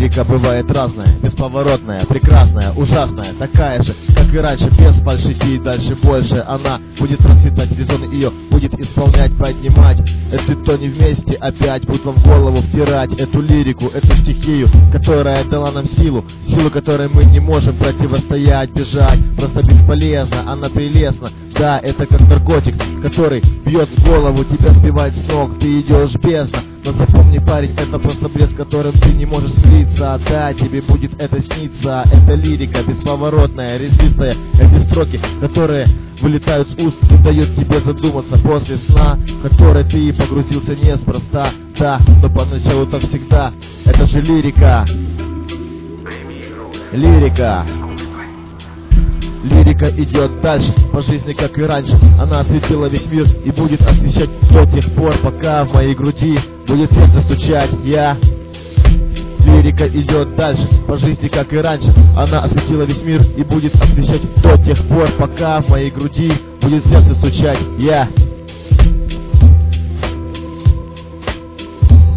Лирика бывает разная, бесповоротная, прекрасная, ужасная, такая же, как и раньше, без фальшики, дальше больше. Она будет процветать, резон ее будет исполнять, поднимать. Эти тони вместе опять будут вам в голову втирать эту лирику, эту стихию, которая дала нам силу, силу которой мы не можем противостоять, бежать, просто бесполезно, она прелестна. Да, это как наркотик, который бьет в голову, тебя сбивает с ног, ты идешь бездна. Но запомни, парень, это просто бред, с которым ты не можешь смириться. Да, тебе будет это сниться. Это лирика бесповоротная, резвистая. Эти строки, которые вылетают с уст и дают тебе задуматься после сна, в который ты погрузился неспроста. Да, но поначалу-то всегда. Это же лирика. Лирика. Лирика идет дальше, по жизни, как и раньше. Она осветила весь мир и будет освещать до тех пор, пока в моей груди будет сердце стучать. Лирика идет дальше, по жизни, как и раньше. Она осветила весь мир и будет освещать до тех пор, пока в моей груди будет сердце стучать.